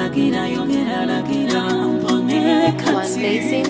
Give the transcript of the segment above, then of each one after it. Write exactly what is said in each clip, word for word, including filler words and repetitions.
lagira yogera lagira mbone kati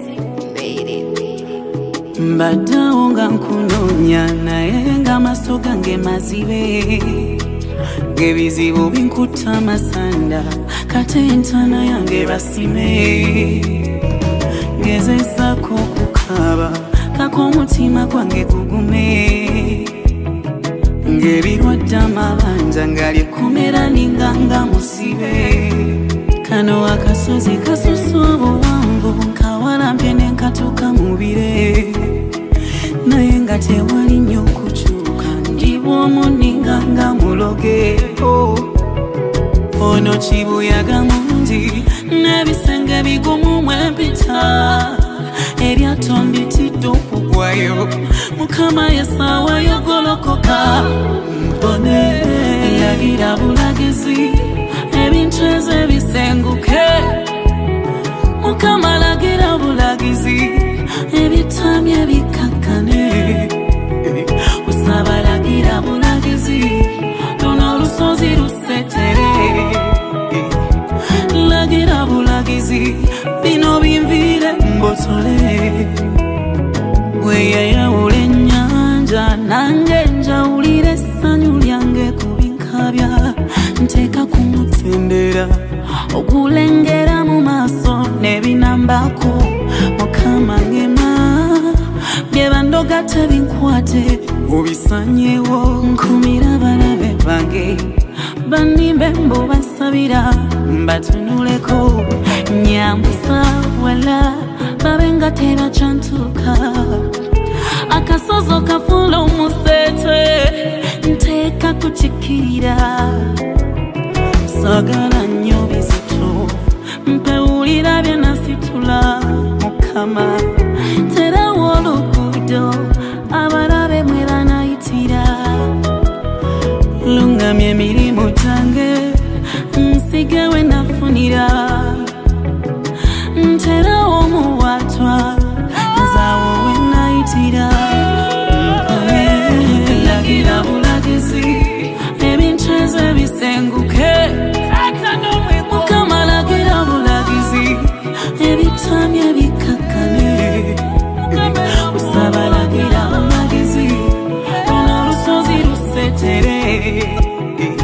mbadawonga nkunonya naye nga amaso gange mazibe ngebizibu binkuta masanda kate entana yange basime ngezesako kukaba kako omutima gwange gugume ngebirwadde amabanja ngalyekomera ninganga musibe kano akasozi kasusa obuwanvu nkawalampye nenkatuka mubire naye nga tewali nnyo okukyuka ndibwomu ninganga muloge ono kibuyaga mungi n'ebisenge bigumu mwempita eryato nditidde okugwayo mukama yesaawa yogolokoka mpone lagira bulagizi ebintu ezo ebisenguke mukama lagira bulagizi ebitamye bikakkane usaba lagira bulagizi luno olusozi lusetere lagira bulagizi bino binvire mbotole weyayawula ennyanja nange njawulira essanyu lyange kubinkabya nteeka kumutendera okulengera mu maaso n'ebinambako mukama ngema bye bandoga tebinkwate obisanyewo nkumira balabe bange banimbe mbo basabira mbatunuleko nyambusa wala babenga tebacyantuka akasozo kafula omusete nteeka kukikirira sagala nnyo bizito mpewulira byenasitula mukama terawo oluguudo abalabe mwe banayitira lungamye emirimu gyange nsige we nafunira nterawo omuwatwa nzaawo we nayitira lagira bulagizi ebintu ezo ebisenguke mukama lagira bulagizi ebitamye bikakkane usaba lagira bulagizi luno olusozi lusetere